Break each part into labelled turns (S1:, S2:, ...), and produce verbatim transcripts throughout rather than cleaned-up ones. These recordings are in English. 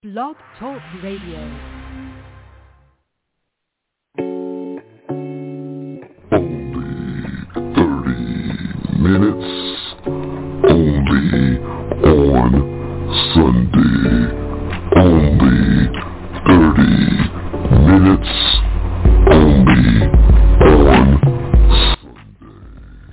S1: Blog Talk Radio.
S2: Minutes only on Sunday. Only thirty minutes only on Sunday.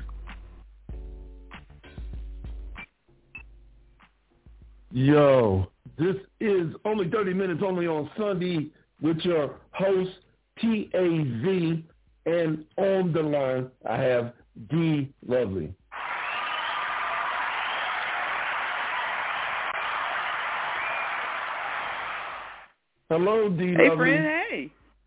S3: Yo, this is only thirty minutes only on Sunday with your host T A Z, and on the line I have D Lovely. Hello, D
S4: Hey,
S3: Lovely.
S4: friend, hey.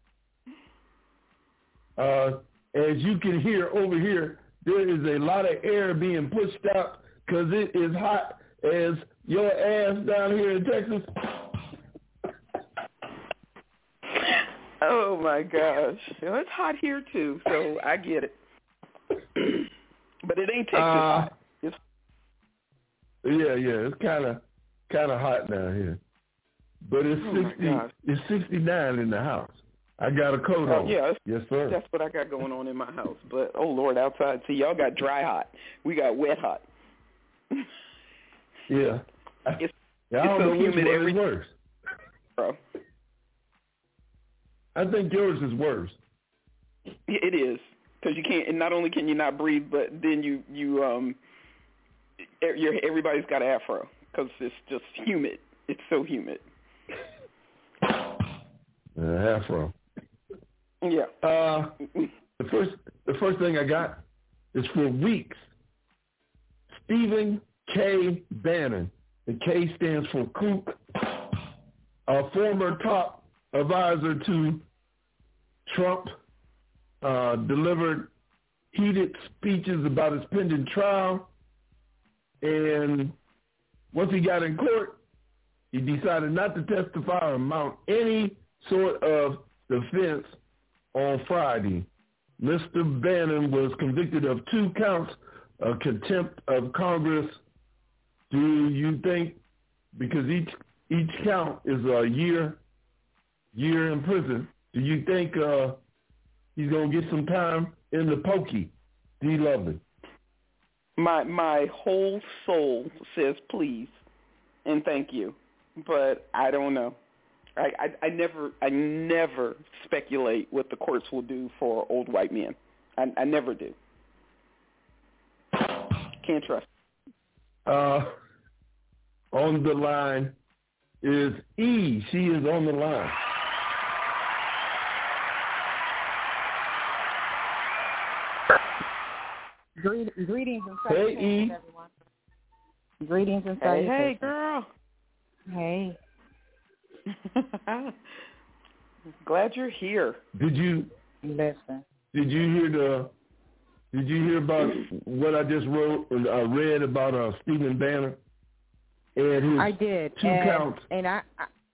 S3: Uh, as you can hear over here, there is a lot of air being pushed out because it is hot as your ass down here in Texas.
S4: Oh, my gosh. Well, it's hot here, too, so I get it. But it ain't Texas
S3: Uh,
S4: hot. It's-
S3: Yeah, yeah, it's kind of kind of hot down here, but it's
S4: Oh, my
S3: sixty.
S4: gosh.
S3: It's sixty-nine in the house. I got a coat
S4: Oh,
S3: on.
S4: yeah,
S3: Yes, sir.
S4: that's what I got going on in my house. But, oh, Lord, outside, see, y'all got dry hot. We got wet hot.
S3: Yeah.
S4: It's,
S3: yeah, I don't
S4: it's so
S3: know which
S4: humid
S3: one
S4: every
S3: is worse.
S4: bro.
S3: I think yours is worse.
S4: It is, because you can't, and not only can you not breathe, but then you, you um, you're, everybody's got an afro, because it's just humid. It's so humid.
S3: Uh, afro.
S4: Yeah.
S3: Uh, the first the first thing I got is for weeks. Stephen K. Bannon. The K stands for Kook, a former top advisor to Trump, uh, delivered heated speeches about his pending trial, and once he got in court, he decided not to testify or mount any sort of defense on Friday. Mister Bannon was convicted of two counts of contempt of Congress. Do you think, because each each count is a year year in prison, do you think uh, he's going to get some time in the pokey? D Lovely.
S4: My my whole soul says please and thank you, but I don't know. I, I, I never I never speculate what the courts will do for old white men. I, I never do. Can't trust.
S3: Uh, on the line is E. She is on the line.
S5: Greet, greetings and
S3: Hey,
S5: salutations,
S3: E.
S5: everyone. Greetings and
S4: Hey,
S5: salutations.
S4: hey, girl.
S5: Hey.
S4: Glad you're here.
S3: Did you
S5: Listen.
S3: did you hear the did you hear about what I just wrote and I read about uh, Stephen Bannon and his
S5: I did.
S3: two
S5: and,
S3: counts?
S5: And I,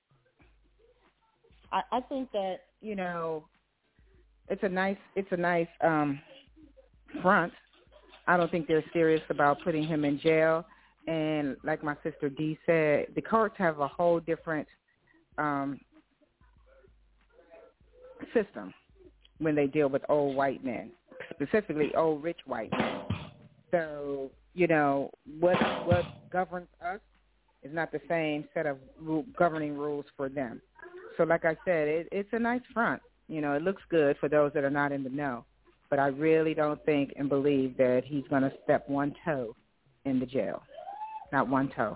S5: I I think that, you know, it's a nice it's a nice um front. I don't think they're serious about putting him in jail. And like my sister Dee said, the courts have a whole different um, system when they deal with old white men, specifically old rich white men. So, you know, what what governs us is not the same set of rule, governing rules for them. So like I said, it, it's a nice front. You know, it looks good for those that are not in the know. But I really don't think and believe that he's going to step one toe in the jail. Not one toe.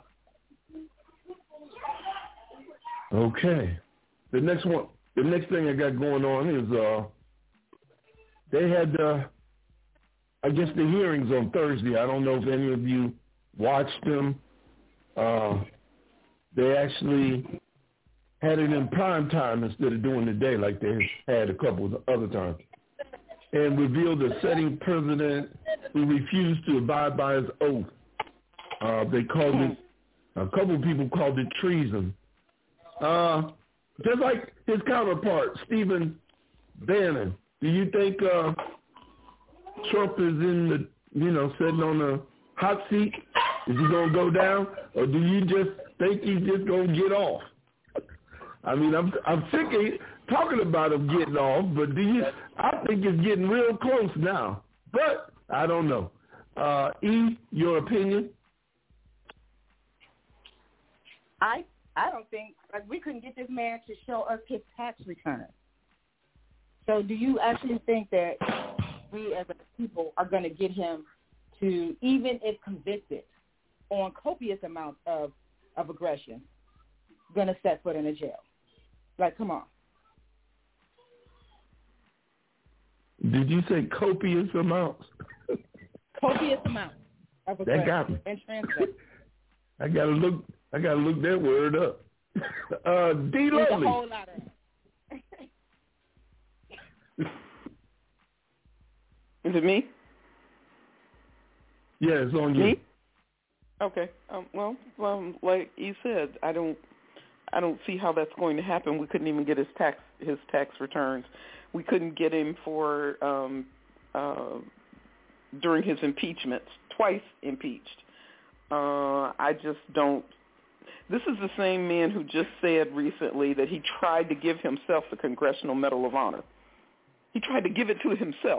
S3: Okay. The next one, the next thing I got going on is uh, they had, uh, I guess, the hearings on Thursday. I don't know if any of you watched them. Uh, they actually had it in prime time instead of doing the day like they had a couple of other times, and revealed a sitting president who refused to abide by his oath. Uh, they called it, a couple of people called it treason. Uh, just like his counterpart, Stephen Bannon. Do you think uh, Trump is in the, you know, sitting on the hot seat? Is he going to go down? Or do you just think he's just going to get off? I mean, I'm I'm sick of talking about him getting off, but do you? I think it's getting real close now. But I don't know. Uh, E, your opinion?
S5: I I don't think like we couldn't get this man to show us his tax return. So do you actually think that we as a people are going to get him to, even if convicted on copious amounts of, of aggression, going to set foot in a jail? Like, come on.
S3: Did you say copious amounts?
S5: Copious amounts of aggression.
S3: That got me.
S5: And translate.
S3: I gotta look. I gotta look that word up. Uh, D.
S5: There's
S3: Lovely.
S5: a whole lot of
S4: Is it me?
S3: Yeah, it's on you.
S4: Me? Okay. Um, well, um, like you said, I don't, I don't see how that's going to happen. We couldn't even get his tax, his tax returns. We couldn't get him for um, uh, during his impeachments, twice impeached. Uh, I just don't. This is the same man who just said recently that he tried to give himself the Congressional Medal of Honor. He tried to give it to himself.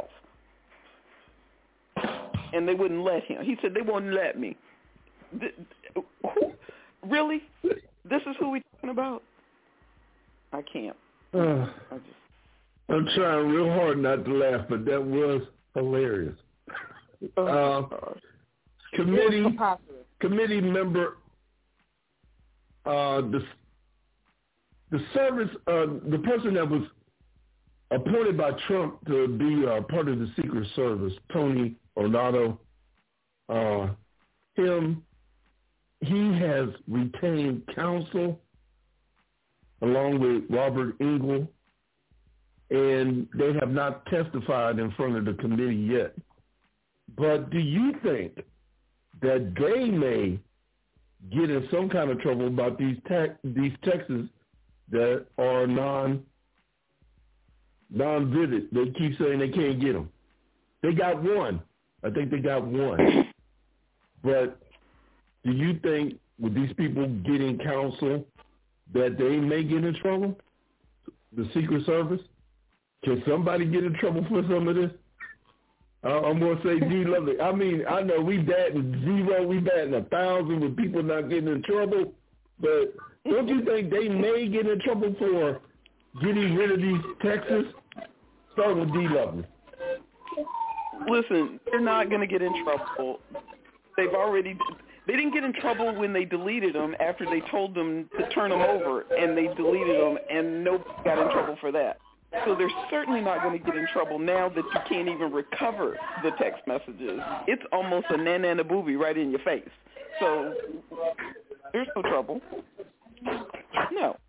S4: And they wouldn't let him. He said, they won't let me. Th- who, really? This is who we're talking about? I can't.
S3: Uh,
S4: I just...
S3: I'm trying real hard not to laugh, but that was hilarious. Uh, committee committee member, uh, the the service, uh, the person that was appointed by Trump to be uh, part of the Secret Service, Tony Ornato, uh, him, he has retained counsel along with Robert Engel, and they have not testified in front of the committee yet. But do you think that they may get in some kind of trouble about these tax, these taxes that are non non-vivid? They keep saying they can't get them. They got one. I think they got one. But do you think with these people getting counsel that they may get in trouble? The Secret Service? Can somebody get in trouble for some of this? Uh, I'm going to say D. Lovely. I mean, I know we batting zero, we batting a thousand with people not getting in trouble, but don't you think they may get in trouble for getting rid of these taxes? Start with D. Lovely.
S4: Listen, they're not going to get in trouble. They've already, they didn't get in trouble when they deleted them after they told them to turn them over, and they deleted them, and nobody got in trouble for that. So they're certainly not going to get in trouble now that you can't even recover the text messages. It's almost a nana and a booby right in your face. So there's no trouble. No.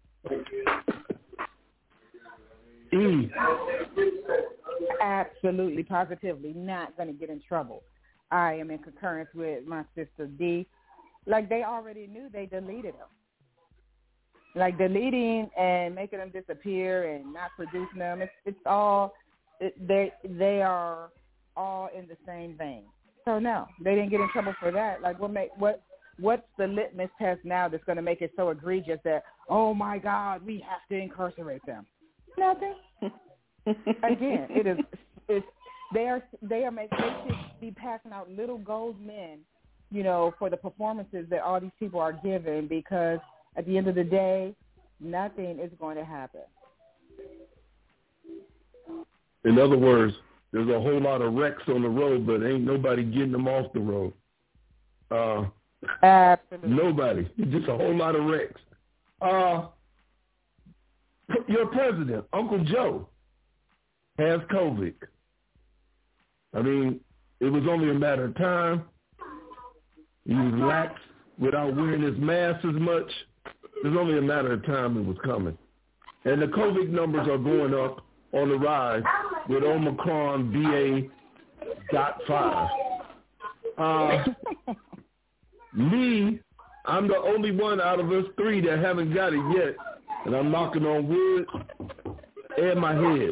S3: E.
S5: Absolutely, positively not going to get in trouble. I am in concurrence with my sister D. Like, they already knew they deleted them. Like, deleting and making them disappear and not producing them, it's, it's all, it, they they are all in the same vein. So, no, they didn't get in trouble for that. Like, what make what what's the litmus test now that's going to make it so egregious that, oh, my God, we have to incarcerate them? Nothing. Again, it is, it's, they are, they are making, they should be passing out little gold men, you know, for the performances that all these people are giving, because at the end of the day, nothing is going to happen.
S3: In other words, there's a whole lot of wrecks on the road, but ain't nobody getting them off the road. Uh,
S5: Absolutely.
S3: Nobody. Just a whole lot of wrecks. Uh, your president, Uncle Joe, has COVID. I mean, it was only a matter of time. He was lax without wearing his mask as much. It was only a matter of time it was coming. And the COVID numbers are going up on the rise with Omicron B A dot five. Uh, me, I'm the only one out of us three that haven't got it yet. And I'm knocking on wood and my head.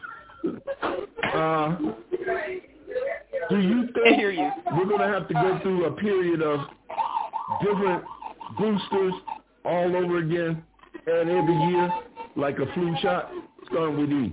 S3: Uh, do you think
S4: hear you.
S3: we're going to have to go through a period of different boosters all over again? and every year, like a flu shot? Starting with E.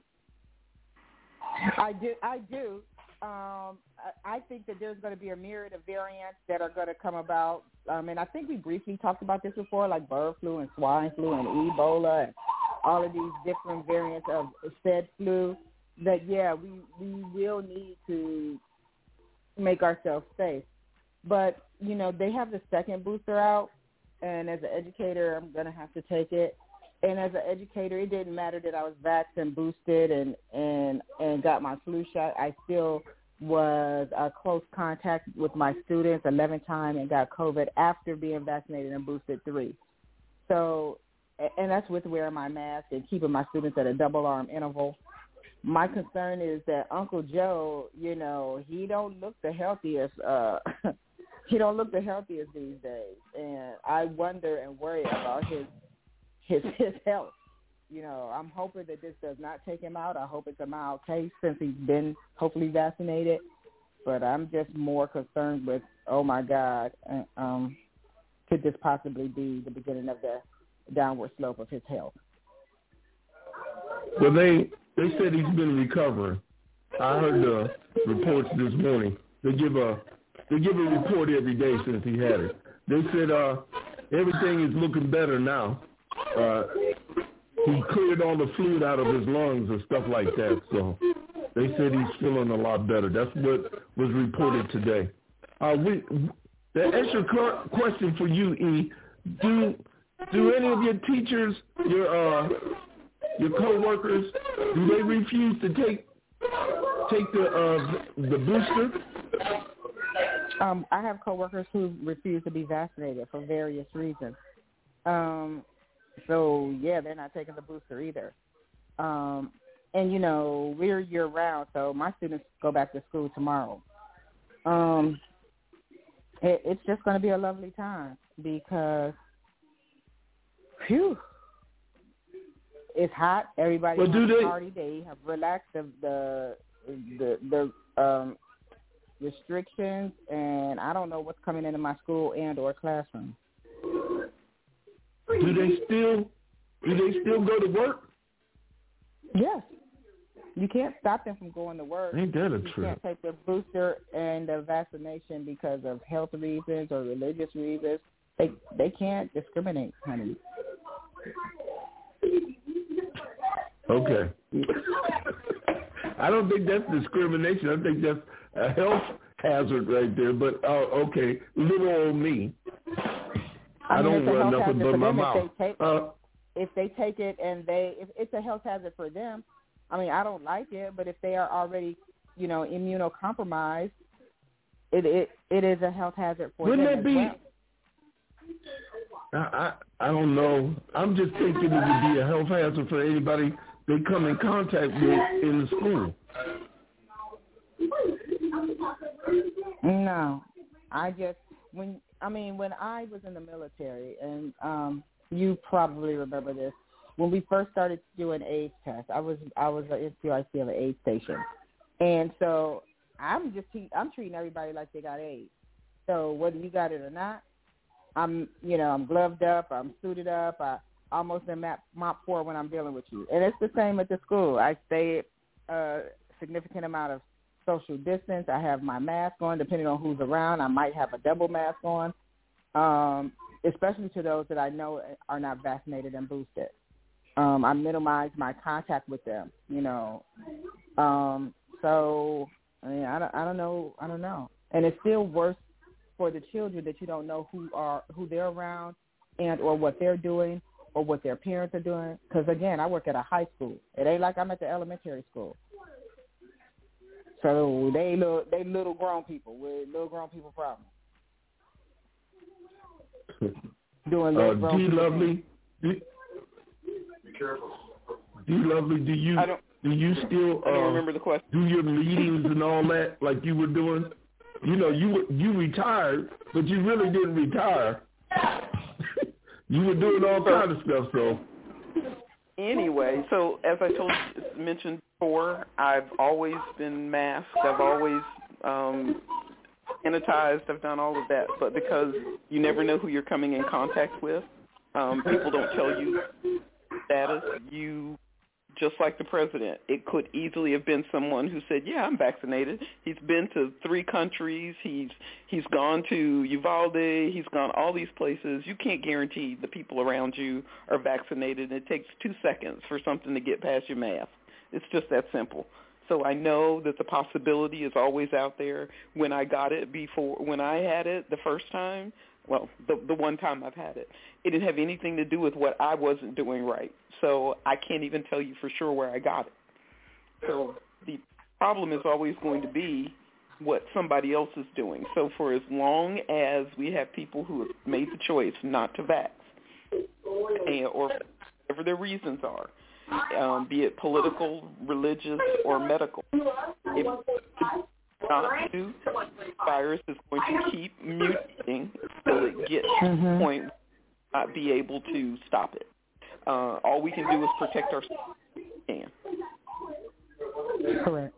S5: I do. I do. Um, I think that there's going to be a myriad of variants that are going to come about. Um, and I think we briefly talked about this before, like bird flu and swine flu and Ebola and all of these different variants of said flu, that, yeah, we, we will need to make ourselves safe. But, you know, they have the second booster out, and as an educator, I'm going to have to take it. And as an educator, it didn't matter that I was vaxxed and boosted and, and, and got my flu shot. I still was a close contact with my students eleven times and got COVID after being vaccinated and boosted three. So, and that's with wearing my mask and keeping my students at a double arm interval. My concern is that Uncle Joe, you know, he don't look the healthiest. Uh, he don't look the healthiest these days, and I wonder and worry about his his his health. You know, I'm hoping that this does not take him out. I hope it's a mild case since he's been hopefully vaccinated. But I'm just more concerned with, oh my God, um, could this possibly be the beginning of the downward slope of his health?
S3: Well, they they said he's been recovering. I heard the reports this morning. They give a they give a report every day since he had it. They said uh, everything is looking better now. Uh, he cleared all the fluid out of his lungs and stuff like that. So they said he's feeling a lot better. That's what was reported today. Uh, we, the extra question for you, E, do do any of your teachers, your uh, your coworkers, do they refuse to take take the uh, the booster?
S5: Um, I have coworkers who refuse to be vaccinated for various reasons. Um, so yeah, they're not taking the booster either. Um, and you know, we're year round, so my students go back to school tomorrow. Um, it, it's just going to be a lovely time because, phew. It's hot. Everybody
S3: well,
S5: wants
S3: to
S5: party. They have relaxed the the the, the um, restrictions, and I don't know what's coming into my school and or classroom.
S3: Do they still do they still go to work?
S5: Yes. You can't stop them from going to work.
S3: Ain't that a
S5: you
S3: trip?
S5: You can't take the booster and the vaccination because of health reasons or religious reasons. They they can't discriminate, honey.
S3: Okay. I don't think that's discrimination. I think that's a health hazard right there. But, uh, okay, little old me. I,
S5: I mean,
S3: don't run nothing but my mouth.
S5: If they, take,
S3: uh,
S5: if they take it and they, if it's a health hazard for them, I mean, I don't like it, but if they are already, you know, immunocompromised, it it, it is a health hazard for
S3: Wouldn't
S5: them
S3: it be?
S5: as well.
S3: I, I I don't know. I'm just thinking it would be a health hazard for anybody they come in contact with in the school.
S5: No, I just when I mean when I was in the military, and um, you probably remember this. When we first started doing AIDS tests, I was I was an N C I C of an AIDS station, and so I'm just I'm treating everybody like they got AIDS. So whether you got it or not, I'm you know I'm gloved up, I'm suited up, I almost in mop, mop four when I'm dealing with you, and it's the same at the school. I stay a significant amount of social distance. I have my mask on, depending on who's around. I might have a double mask on, um, especially to those that I know are not vaccinated and boosted. Um, I minimize my contact with them, you know. Um, so I mean, I don't, I don't know, I don't know, and it's still worse for the children that you don't know who are who they're around and or what they're doing or what their parents are doing. Because again, I work at a high school. It ain't like I'm at the elementary school. So they little they little grown people with little grown people problems. Doing little
S3: uh,
S5: grown
S3: D
S5: people
S3: Lovely. D, D Lovely, do you
S4: I don't,
S3: do you still
S4: I don't
S3: uh,
S4: remember the question.
S3: do your meetings and all that like you were doing? You know, you you retired, but you really didn't retire. You were doing all kind of stuff, so.
S4: Anyway, so as I told mentioned before, I've always been masked. I've always um, sanitized. I've done all of that. But because you never know who you're coming in contact with, Um, people don't tell you status. You, just like the president, it could easily have been someone who said, yeah, I'm vaccinated. He's been to three countries. He's he's gone to Uvalde. He's gone all these places. You can't guarantee the people around you are vaccinated. It takes two seconds for something to get past your mask. It's just that simple. So I know that the possibility is always out there. When I got it before, when I had it the first time, well, the the one time I've had it, it didn't have anything to do with what I wasn't doing right. So I can't even tell you for sure where I got it. So the problem is always going to be what somebody else is doing. So for as long as we have people who have made the choice not to vax, and, or whatever their reasons are, um, be it political, religious, or medical, if not do, the virus is going to keep mutating until it gets mm-hmm. to the point where we not be able to stop it. Uh, all we can do is protect ourselves. Can.
S5: Correct.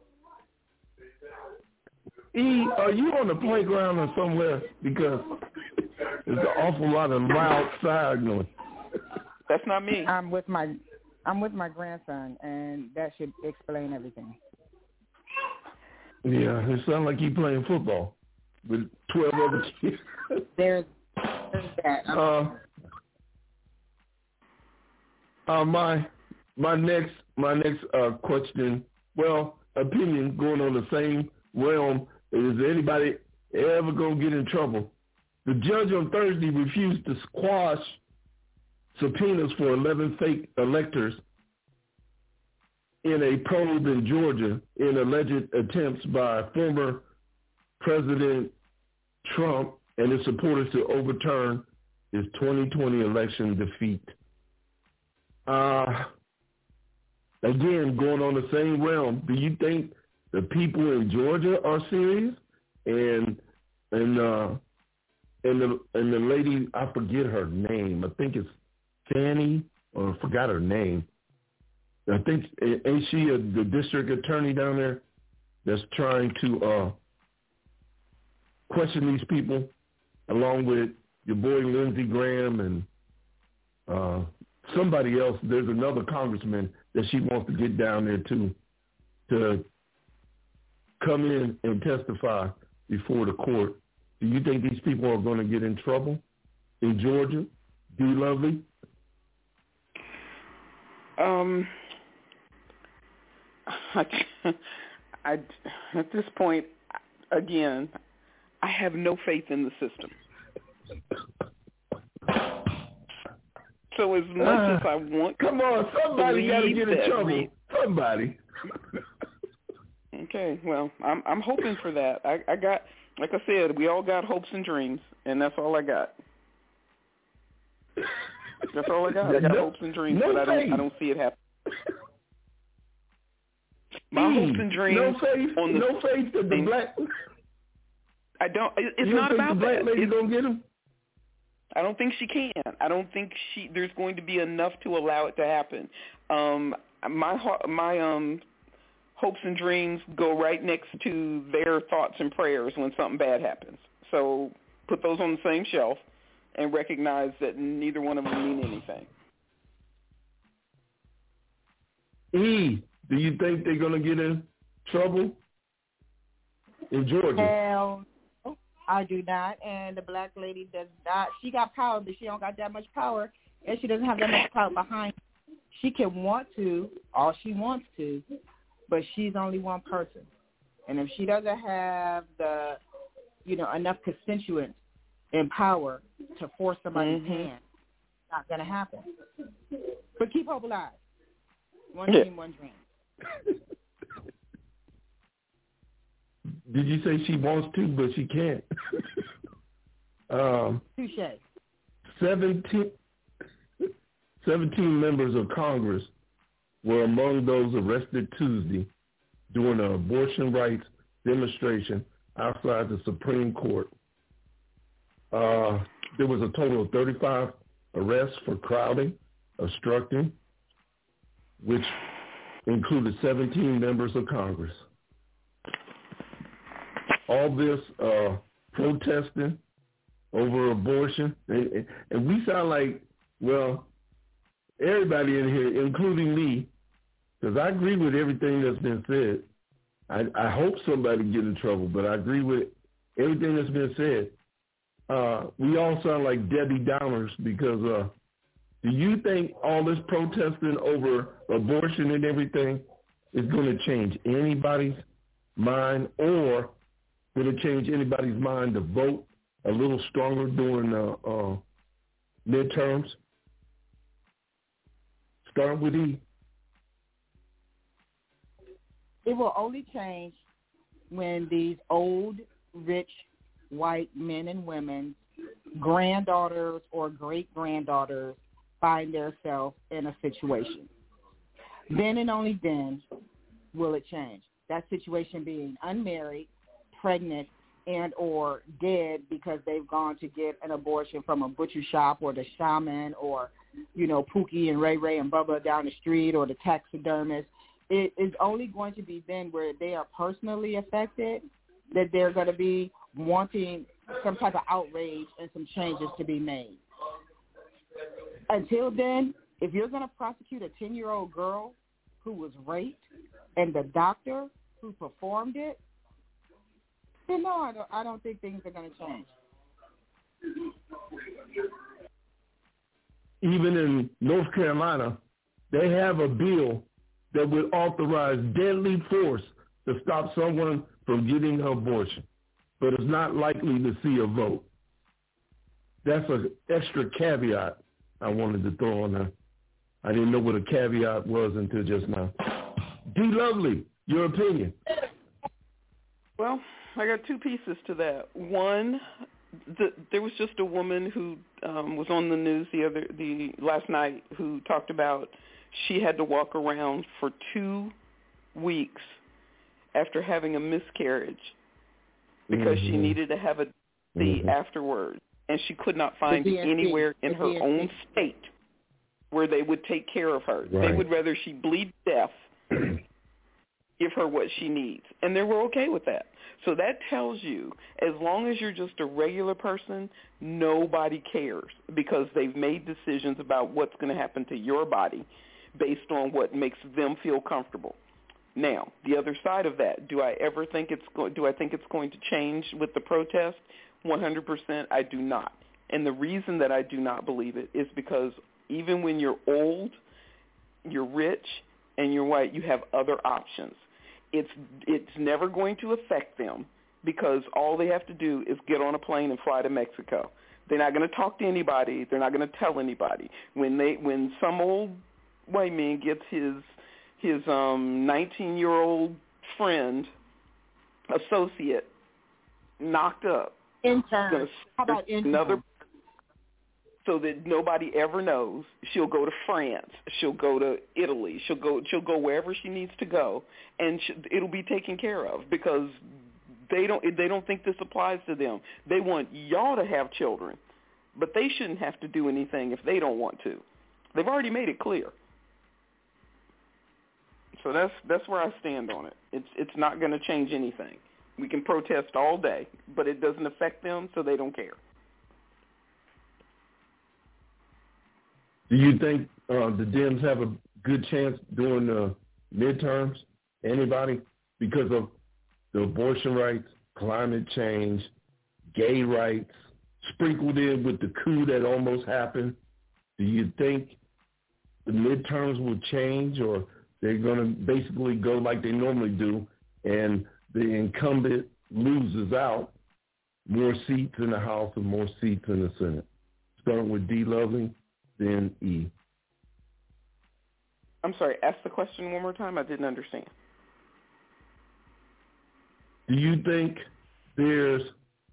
S3: E, are you on the playground or somewhere? Because there's an awful lot of loud side noise.
S4: That's not me.
S5: I'm with my I'm with my grandson, and that should explain everything.
S3: Yeah, it sounds like you playing football with twelve other kids.
S5: There's, there's that.
S3: Uh, uh, my my next my next uh, question, well, opinion going on the same realm. Is anybody ever gonna get in trouble? The judge on Thursday refused to squash subpoenas for eleven fake electors in a probe in Georgia in alleged attempts by former President Trump and his supporters to overturn his twenty twenty election defeat. Uh, again, going on the same realm, do you think the people in Georgia are serious? And and uh, and the and the lady, I forget her name. I think it's Fanny, or I forgot her name. I think, ain't she a, the district attorney down there that's trying to uh, question these people, along with your boy Lindsey Graham and uh, somebody else? There's another congressman that she wants to get down there too, to come in and testify before the court. Do you think these people are going to get in trouble in Georgia? Do you, Lovely?
S4: Um, I, I, at this point, again, I have no faith in the system. So as much uh, as I want,
S3: come on, somebody got to get in trouble.
S4: Re-
S3: somebody.
S4: Okay, well, I'm I'm hoping for that. I, I got, like I said, we all got hopes and dreams, and that's all I got. That's all I got. I got no, hopes and dreams, no but I don't I don't see it happen. My mm, hopes and dreams.
S3: No faith.
S4: On the
S3: no faith that the
S4: thing.
S3: black.
S4: I don't. It, it's
S3: you
S4: not
S3: don't
S4: about
S3: think the black
S4: that.
S3: lady
S4: it's,
S3: gonna get him.
S4: I don't think she can. I don't think she. There's going to be enough to allow it to happen. Um, my my um. hopes and dreams go right next to their thoughts and prayers when something bad happens. So put those on the same shelf and recognize that neither one of them mean anything.
S3: E, do you think they're going to get in trouble in Georgia?
S5: Hell, no, I do not. And the black lady does not. She got power, but she don't got that much power, and she doesn't have that much power behind her. She can want to, all she wants to, but she's only one person. And if she doesn't have the, you know, enough constituents in power to force somebody's mm-hmm. hand, it's not going to happen. But keep hope alive. One dream, one dream.
S3: Did you say she wants to, but she can't? um,
S5: Touché.
S3: seventeen, seventeen members of Congress were among those arrested Tuesday during an abortion rights demonstration outside the Supreme Court. Uh, there was a total of thirty-five arrests for crowding, obstructing, which included seventeen members of Congress. All this uh, protesting over abortion, and, and we sound like well, everybody in here, including me, because I agree with everything that's been said. I, I hope somebody get in trouble, but I agree with everything that's been said. Uh, we all sound like Debbie Downers because uh, do you think all this protesting over abortion and everything is going to change anybody's mind, or will it change anybody's mind to vote a little stronger during the uh, midterms? Start with E.
S5: It will only change when these old, rich, white men and women, granddaughters or great-granddaughters, find themselves in a situation. Then and only then will it change. That situation being unmarried, pregnant, and or dead because they've gone to get an abortion from a butcher shop or the shaman or, you know, Pookie and Ray Ray and Bubba down the street or the taxidermist. It is only going to be then where they are personally affected that they're going to be wanting some type of outrage and some changes to be made. Until then, if you're going to prosecute a ten-year-old girl who was raped and the doctor who performed it, then no, I don't, I don't think things are going to change.
S3: Even in North Carolina, they have a bill that would authorize deadly force to stop someone from getting an abortion, but it's not likely to see a vote. That's an extra caveat I wanted to throw on there. I didn't know what a caveat was until just now. D. Lovely, your opinion?
S4: Well, I got two pieces to that. One, the, there was just a woman who um, was on the news the other the last night who talked about she had to walk around for two weeks after having a miscarriage because mm-hmm. she needed to have a D mm-hmm. afterward, and she could not find anywhere in her own state where they would take care of her. Right. They would rather she bleed to death, give her what she needs, and they were okay with that. So that tells you, as long as you're just a regular person, nobody cares because they've made decisions about what's going to happen to your body based on what makes them feel comfortable. Now, the other side of that, do I ever think it's go- do I think it's going to change with the protest? one hundred percent I do not. And the reason that I do not believe it is because even when you're old, you're rich, and you're white, you have other options. It's it's never going to affect them because all they have to do is get on a plane and fly to Mexico. They're not going to talk to anybody. They're not going to tell anybody. When they when some old white man gets his his um nineteen-year-old friend, associate, knocked up.
S5: Intern. How about intern?
S4: Another, so that nobody ever knows. She'll go to France. She'll go to Italy. She'll go. She'll go wherever she needs to go, and she, it'll be taken care of because they don't. They don't think this applies to them. They want y'all to have children, but they shouldn't have to do anything if they don't want to. They've already made it clear. So that's that's where I stand on it. It's it's not going to change anything. We can protest all day, but it doesn't affect them, so they don't care.
S3: Do you think uh, the Dems have a good chance during the midterms? Anybody? Because of the abortion rights, climate change, gay rights, sprinkled in with the coup that almost happened. Do you think the midterms will change, or they're going to basically go like they normally do, and the incumbent loses out, more seats in the House and more seats in the Senate? Starting with D. Lovely, then E.
S4: I'm sorry, ask the question one more time. I didn't understand.
S3: Do you think there's,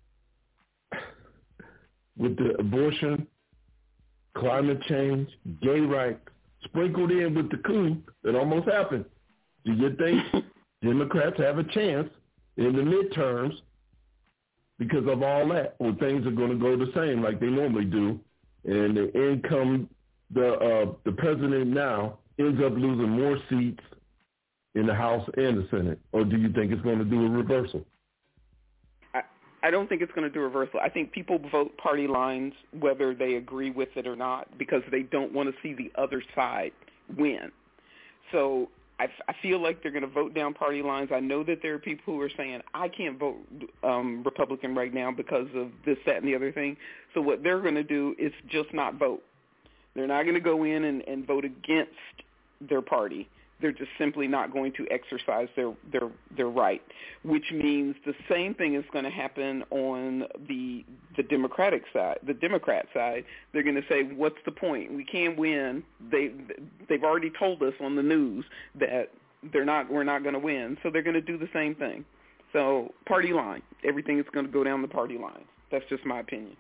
S3: with the abortion, climate change, gay rights, sprinkled in with the coup that almost happened, do you think Democrats have a chance in the midterms because of all that, or things are going to go the same like they normally do, and the income, the uh, the president now ends up losing more seats in the House and the Senate, or do you think it's going to do a reversal?
S4: I, I don't think it's going to do reversal. I think people vote party lines whether they agree with it or not because they don't want to see the other side win. So I, I feel like they're going to vote down party lines. I know that there are people who are saying, I can't vote um, Republican right now because of this, that, and the other thing. So what they're going to do is just not vote. They're not going to go in and, and vote against their party. They're just simply not going to exercise their, their their right, which means the same thing is going to happen on the the Democratic side, the Democrat side. They're going to say, what's the point? We can't win. They, they've already told us on the news that they're not. we're not going to win, so they're going to do the same thing. So party line. Everything is going to go down the party line. That's just my opinion.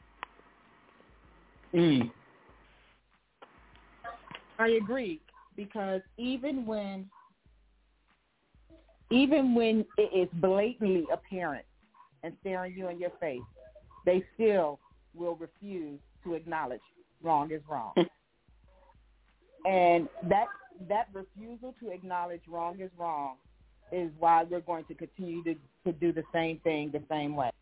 S3: E.
S5: I agree. Because even when, even when it is blatantly apparent and staring you in your face, they still will refuse to acknowledge wrong is wrong. And that that refusal to acknowledge wrong is wrong is why we're going to continue to, to do the same thing the same way.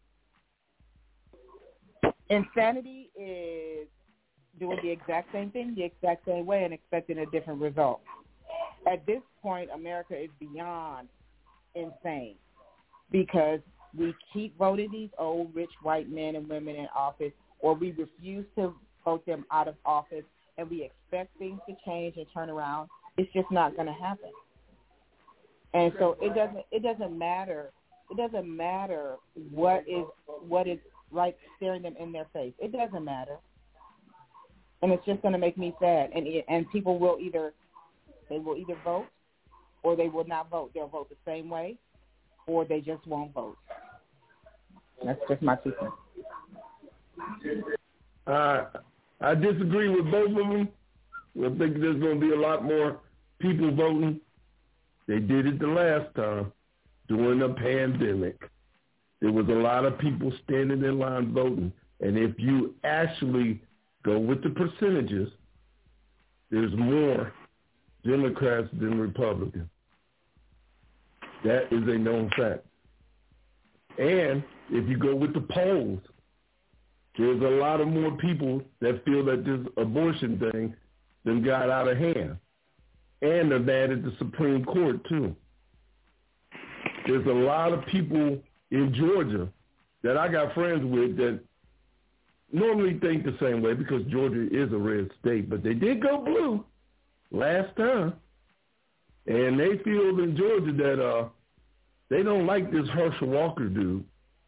S5: Insanity is doing the exact same thing the exact same way and expecting a different result. At this point, America is beyond insane because we keep voting these old, rich, white men and women in office, or we refuse to vote them out of office, and we expect things to change and turn around. It's just not going to happen. And so it doesn't. It doesn't matter. It doesn't matter what is what is right staring them in their face. It doesn't matter. And it's just going to make me sad. And and people will either, they will either vote or they will not vote. They'll vote the same way or they just won't vote. That's just my two cents.
S3: Uh, I disagree with both of them. I think there's going to be a lot more people voting. They did it the last time during the pandemic. There was a lot of people standing in line voting. And if you actually go with the percentages, there's more Democrats than Republicans. That is a known fact. And if you go with the polls, there's a lot of more people that feel that this abortion thing then got out of hand. And they've added the Supreme Court, too. There's a lot of people in Georgia that I got friends with that normally think the same way because Georgia is a red state, but they did go blue last time. And they feel in Georgia that uh, they don't like this Herschel Walker dude.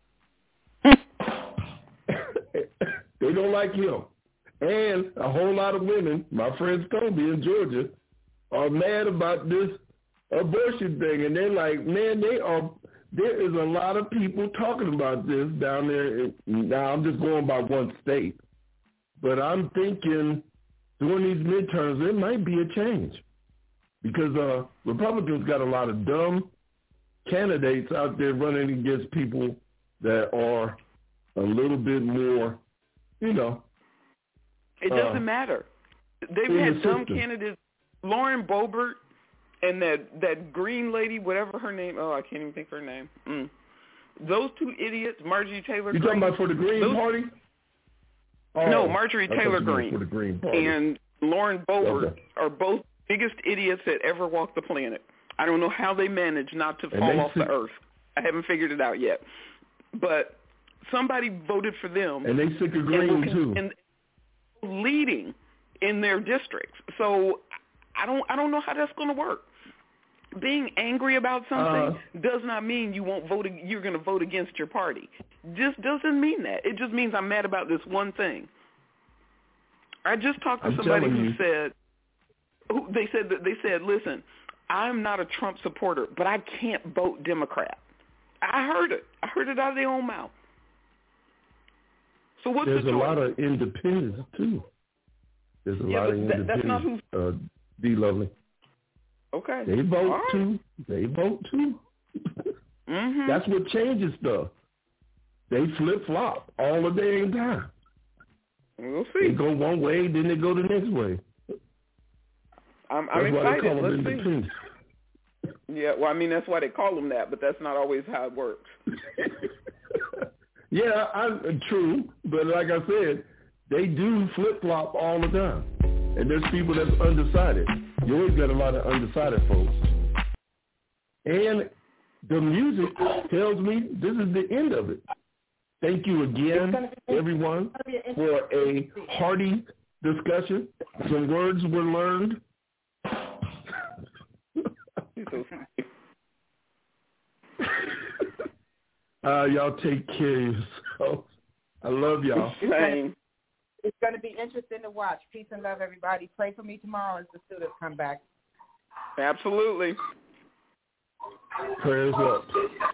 S3: They don't like him. And a whole lot of women, my friends told me in Georgia, are mad about this abortion thing. And they're like, man, they are, there is a lot of people talking about this down there. Now, I'm just going by one state. But I'm thinking during these midterms, there might be a change. Because uh, Republicans got a lot of dumb candidates out there running against people that are a little bit more, you know.
S4: It doesn't
S3: uh,
S4: matter. They've had the dumb candidates, Lauren Boebert and that, that green lady, whatever her name, oh, I can't even think of her name. Mm. Those two idiots, Marjorie Taylor Greene.
S3: You talking about for the Green
S4: those,
S3: Party? Oh,
S4: no, Marjorie Taylor Greene
S3: for the Green Party.
S4: And Lauren Boebert
S3: okay.
S4: are both biggest idiots that ever walked the planet. I don't know how they manage not to fall off the earth. I haven't figured it out yet. But somebody voted for them.
S3: And they sick of green,
S4: and,
S3: too.
S4: And leading in their districts. So I don't I don't know how that's going to work. Being angry about something uh, does not mean you won't vote. You're going to vote against your party. Just doesn't mean that. It just means I'm mad about this one thing. I just talked to
S3: I'm
S4: somebody who
S3: you.
S4: said, who, they said that they said, listen, I'm not a Trump supporter, but I can't vote Democrat. I heard it. I heard it out of their own mouth. So what's
S3: There's
S4: the
S3: a
S4: choice?
S3: lot of independents, too. There's a
S4: yeah,
S3: lot of
S4: that,
S3: independents,
S4: that's not who...
S3: uh, D. Lovely.
S4: Okay.
S3: They vote,
S4: right.
S3: too. They vote, too.
S4: Mm-hmm.
S3: That's what changes stuff. They flip-flop all the damn time.
S4: We'll see.
S3: They go one way, then they go the next way.
S4: I'm, I'm
S3: that's why
S4: excited.
S3: they call them
S4: Let's
S3: independents.
S4: see. Yeah, well, I mean, that's why they call them that, but that's not always how it works.
S3: Yeah, I'm true, but like I said, they do flip-flop all the time. And there's people that's undecided. You always got a lot of undecided folks. And the music tells me this is the end of it. Thank you again, everyone, for a hearty discussion. Some words were learned. uh, y'all take care of yourselves. I love y'all.
S4: Same.
S5: It's going to be interesting to watch. Peace and love, everybody. Pray for me tomorrow as the students come back.
S4: Absolutely.
S3: Prayers up.